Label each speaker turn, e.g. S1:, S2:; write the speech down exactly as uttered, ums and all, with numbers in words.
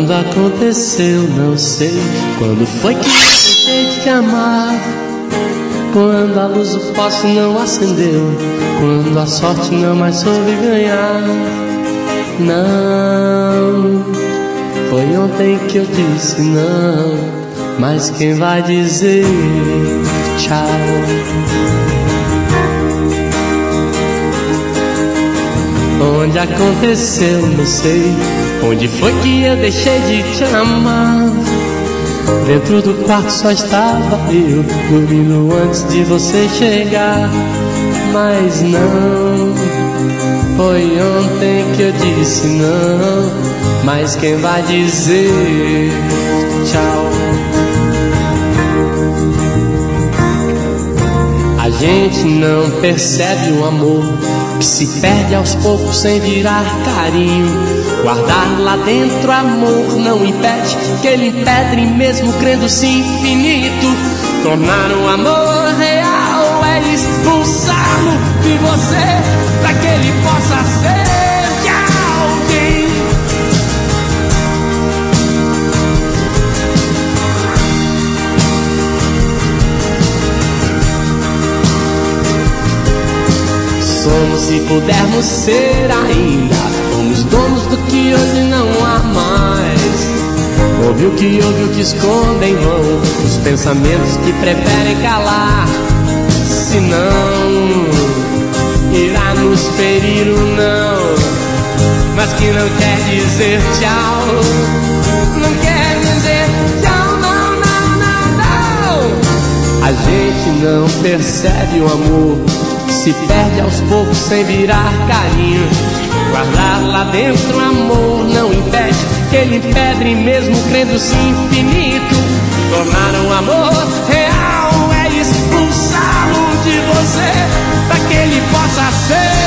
S1: Quando aconteceu, não sei. Quando foi que eu deixei de te amar? Quando a luz do poste não acendeu, quando a sorte não mais soube ganhar. Não, foi ontem que eu disse não, mas quem vai dizer tchau? Onde aconteceu, não sei. Onde foi que eu deixei de te amar? Dentro do quarto só estava eu, dormindo antes de você chegar. Mas não, foi ontem que eu disse não, mas quem vai dizer tchau? A gente não percebe o amor que se perde aos poucos sem virar carinho. Guardar lá dentro amor não impede que ele empedre, mesmo crendo-se infinito. Tornar o amor real é expulsá-lo de você, pra que ele possa ser de alguém. Somos, se pudermos ser ainda, somos donos do que hoje não há mais. Ouve o que ouve, o que esconde em vão, os pensamentos que preferem calar. Se não, irá nos ferir o não, mas que não quer dizer tchau. Não quer dizer tchau, não, não, não, não. A gente não percebe o amor, se perde aos poucos sem virar carinho. Guardar lá dentro amor não impede que ele empedre, mesmo crendo-se infinito. Tornar o amor real é expulsá-lo de você, pra que ele possa ser